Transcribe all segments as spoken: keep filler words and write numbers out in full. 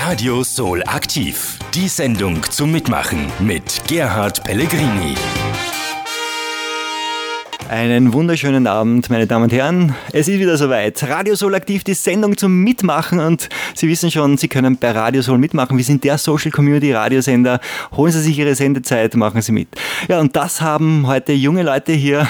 Radio Soul aktiv. Die Sendung zum Mitmachen mit Gerhard Pellegrini. Einen wunderschönen Abend, meine Damen und Herren. Es ist wieder soweit. Radio Soul aktiv, die Sendung zum Mitmachen. Und Sie wissen schon, Sie können bei Radio Soul mitmachen. Wir sind der Social Community Radiosender. Holen Sie sich Ihre Sendezeit, machen Sie mit. Ja, und das haben heute junge Leute hier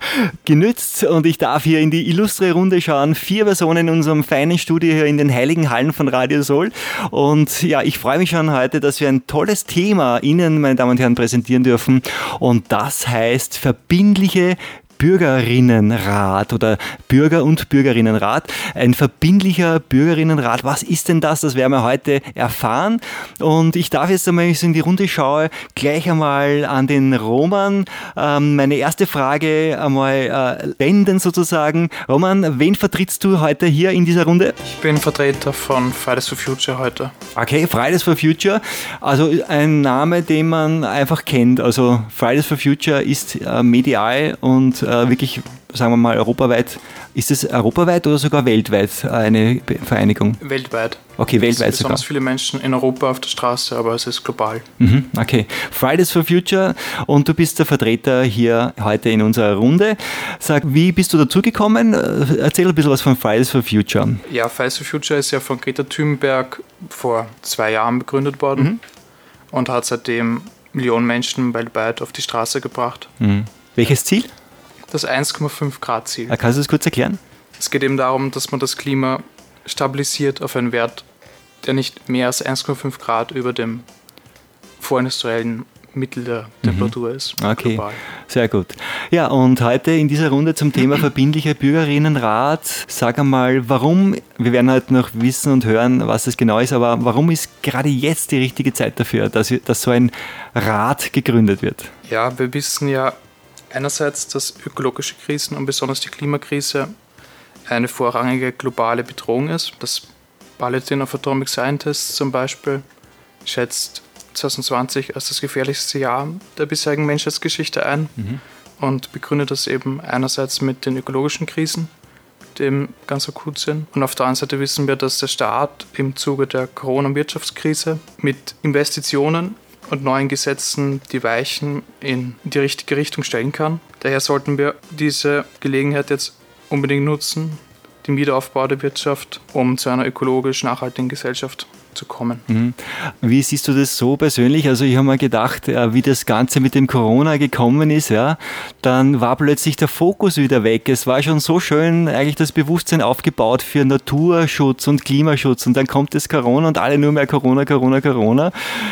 genützt. Und ich darf hier in die illustre Runde schauen. Vier Personen in unserem feinen Studio hier in den heiligen Hallen von Radio Soul. Und ja, ich freue mich schon heute, dass wir ein tolles Thema Ihnen, meine Damen und Herren, präsentieren dürfen. Und das heißt verbindliche Bürgerinnenrat oder Bürger- und Bürgerinnenrat. Ein verbindlicher Bürgerinnenrat. Was ist denn das? Das werden wir heute erfahren. Und ich darf jetzt einmal, wenn ich so in die Runde schaue, gleich einmal an den Roman ähm, meine erste Frage einmal äh, wenden sozusagen. Roman, wen vertrittst du heute hier in dieser Runde? Ich bin Vertreter von Fridays for Future heute. Okay, Fridays for Future. Also ein Name, den man einfach kennt. Also Fridays for Future ist äh, medial und äh, wirklich, sagen wir mal, europaweit. Ist es europaweit oder sogar weltweit eine Vereinigung? Weltweit. Okay, weltweit sogar. Es sind besonders viele Menschen in Europa auf der Straße, aber es ist global. Mhm, okay. Fridays for Future und du bist der Vertreter hier heute in unserer Runde. Sag, wie bist du dazugekommen? Erzähl ein bisschen was von Fridays for Future. Ja, Fridays for Future ist ja von Greta Thunberg vor zwei Jahren begründet worden mhm. und hat seitdem Millionen Menschen weltweit auf die Straße gebracht. Mhm. Welches Ziel? Das eins Komma fünf Grad Ziel. Kannst du das kurz erklären? Es geht eben darum, dass man das Klima stabilisiert auf einen Wert, der nicht mehr als eins Komma fünf Grad über dem vorindustriellen Mittel der Temperatur mhm. ist. Okay, global. Sehr gut. Ja, und heute in dieser Runde zum Thema verbindlicher Bürgerinnenrat. Sag einmal, warum, wir werden heute noch wissen und hören, was das genau ist, aber warum ist gerade jetzt die richtige Zeit dafür, dass, wir, dass so ein Rat gegründet wird? Ja, wir wissen ja einerseits, dass ökologische Krisen und besonders die Klimakrise eine vorrangige globale Bedrohung ist. Das Bulletin of Atomic Scientists zum Beispiel schätzt zwanzig zwanzig als das gefährlichste Jahr der bisherigen Menschheitsgeschichte ein mhm. und begründet das eben einerseits mit den ökologischen Krisen, die eben ganz akut sind. Und auf der anderen Seite wissen wir, dass der Staat im Zuge der Corona-Wirtschaftskrise mit Investitionen und neuen Gesetzen die Weichen in die richtige Richtung stellen kann. Daher sollten wir diese Gelegenheit jetzt unbedingt nutzen, den Wiederaufbau der Wirtschaft, um zu einer ökologisch nachhaltigen Gesellschaft zu kommen. Mhm. Wie siehst du das so persönlich? Also ich habe mir gedacht, wie das Ganze mit dem Corona gekommen ist, ja, dann war plötzlich der Fokus wieder weg. Es war schon so schön, eigentlich das Bewusstsein aufgebaut für Naturschutz und Klimaschutz und dann kommt das Corona und alle nur mehr Corona, Corona, Corona.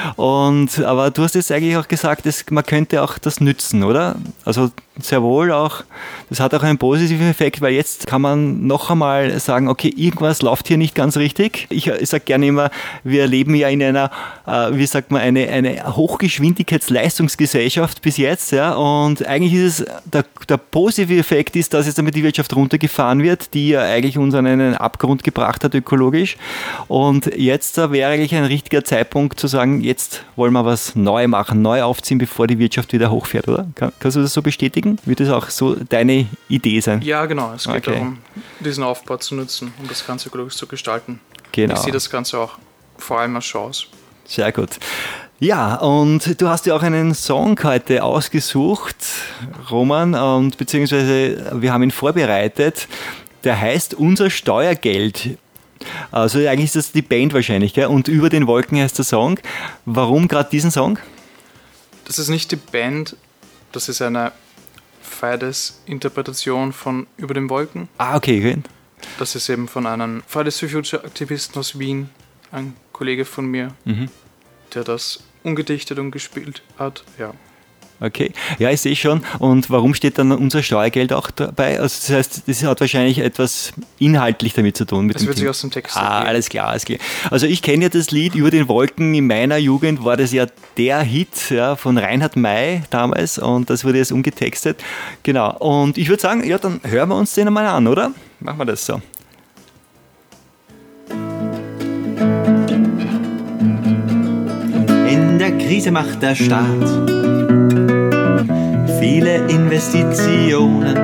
Und, aber du hast jetzt eigentlich auch gesagt, dass man könnte auch das nützen, oder? Also sehr wohl auch, das hat auch einen positiven Effekt, weil jetzt kann man noch einmal sagen, okay, irgendwas läuft hier nicht ganz richtig. Ich, ich sage gerne immer, wir leben ja in einer, äh, wie sagt man, eine, eine Hochgeschwindigkeitsleistungsgesellschaft bis jetzt, ja, und eigentlich ist es, der, der positive Effekt ist, dass jetzt damit die Wirtschaft runtergefahren wird, die ja eigentlich uns an einen Abgrund gebracht hat ökologisch, und jetzt äh, wäre eigentlich ein richtiger Zeitpunkt zu sagen, jetzt wollen wir was neu machen, neu aufziehen, bevor die Wirtschaft wieder hochfährt, oder? Kann, kannst du das so bestätigen? Wird das auch so deine Idee sein? Ja, genau, es geht okay. darum, diesen Aufbau zu nutzen, um das Ganze ökologisch zu gestalten. Genau. Ich sehe das Ganze auch vor allem als Chance. Sehr gut. Ja, und du hast ja auch einen Song heute ausgesucht, Roman, und beziehungsweise wir haben ihn vorbereitet. Der heißt Unser Steuergeld. Also eigentlich ist das die Band wahrscheinlich, gell? Und Über den Wolken heißt der Song. Warum gerade diesen Song? Das ist nicht die Band, das ist eine Fridays-Interpretation von Über den Wolken. Ah, okay, okay. Das ist eben von einem Fridays for Future-Aktivisten aus Wien, ein Kollege von mir, mhm. der das umgedichtet und gespielt hat. Ja. Okay, ja, ich sehe schon. Und warum steht dann unser Steuergeld auch dabei? Also das heißt, das hat wahrscheinlich etwas inhaltlich damit zu tun. Mit das dem wird Team. sich aus dem Text Ah, ergeben. alles klar, alles klar. Also ich kenne ja das Lied Über den Wolken. In meiner Jugend war das ja der Hit, ja, von Reinhard May damals, und das wurde jetzt umgetextet. Genau, und ich würde sagen, ja, dann hören wir uns den einmal an, oder? Machen wir das so. In der Krise macht der Staat viele Investitionen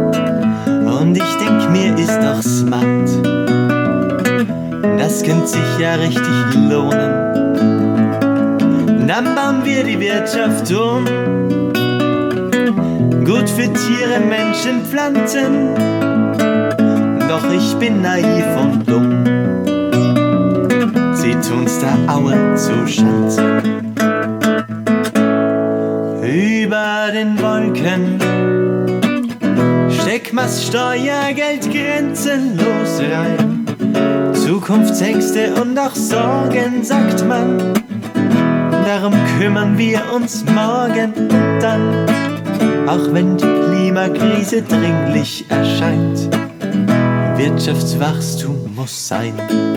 und ich denk mir, ist doch smart. Das könnte sich ja richtig lohnen. Dann bauen wir die Wirtschaft um. Gut für Tiere, Menschen, Pflanzen. Doch ich bin naiv und dumm. Sie tun's der Aue zu Schanzen. Über den Wolken steck mas Steuergeld grenzenlos rein. Zukunftsängste und auch Sorgen, sagt man. Darum kümmern wir uns morgen und dann, auch wenn die Klimakrise dringlich erscheint. Wirtschaftswachstum muss sein.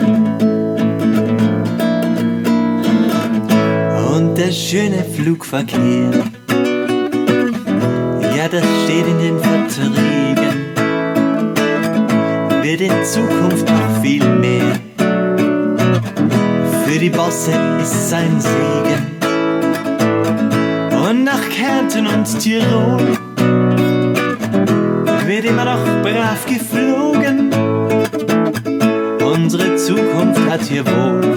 Und der schöne Flugverkehr, ja, das steht in den Verträgen, wird in Zukunft noch viel mehr. Für die Bosse ist sein Segen. Und nach Kärnten und Tirol wird immer noch brav geflogen. Unsere Zukunft hat hier wohl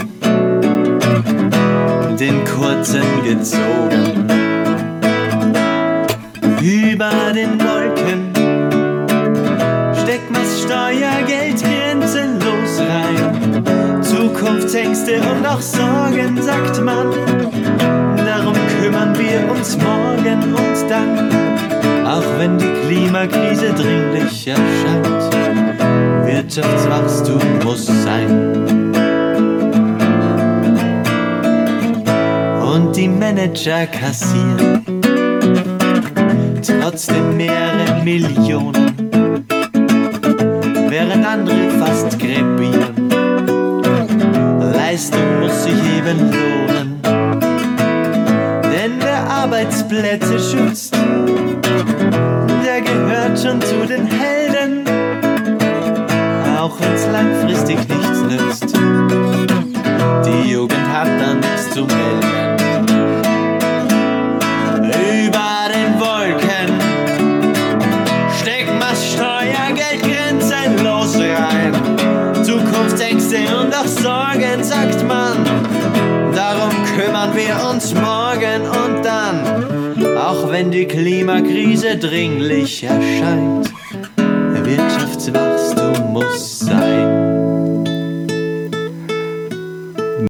den Kurzen gezogen. Über den Wolken steckt mas Steuergeld grenzenlos rein. Zukunftsängste und auch Sorgen, sagt man. Darum kümmern wir uns morgen und dann, auch wenn die Klimakrise dringlich erscheint. Wirtschaftswachstum muss sein. Und die Manager kassieren trotzdem mehrere Millionen, während andere fast krepieren. Leistung muss sich eben lohnen, denn wer Arbeitsplätze schützt, der gehört schon zu den Helden, auch wenn's langfristig nichts nützt. Die Jugend hat dann nichts zu melden. Über den Wolken steckt mas Steuergeld grenzenlos rein. Zukunftsängste und auch Sorgen, sagt man. Darum kümmern wir uns morgen und dann, auch wenn die Klimakrise dringlich erscheint. Wirtschaftswachstum muss sein.